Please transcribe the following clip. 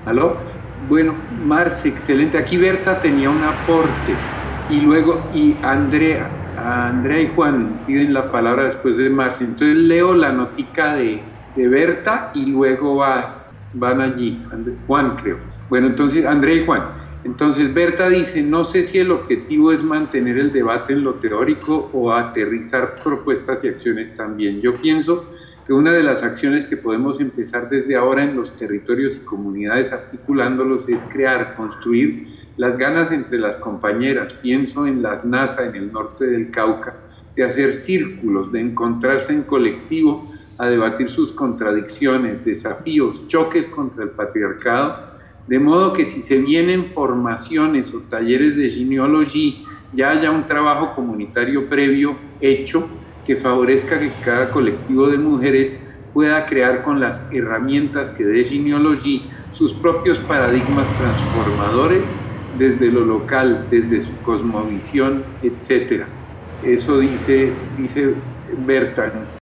¿Aló? Bueno, Marce, excelente. Aquí Berta tenía un aporte y luego, Andrea y Juan piden la palabra después de Marce. Entonces leo la notica de Berta y luego van allí, Juan creo. Bueno, entonces Andrea y Juan. Entonces Berta dice, no sé si el objetivo es mantener el debate en lo teórico o aterrizar propuestas y acciones también. Yo pienso que una de las acciones que podemos empezar desde ahora en los territorios y comunidades articulándolos es crear, construir las ganas entre las compañeras. Pienso en las NASA en el norte del Cauca, de hacer círculos, de encontrarse en colectivo a debatir sus contradicciones, desafíos, choques contra el patriarcado, de modo que si se vienen formaciones o talleres de genealogy, ya haya un trabajo comunitario previo hecho que favorezca que cada colectivo de mujeres pueda crear con las herramientas que dé genealogy sus propios paradigmas transformadores desde lo local, desde su cosmovisión, etc. Eso dice Berta.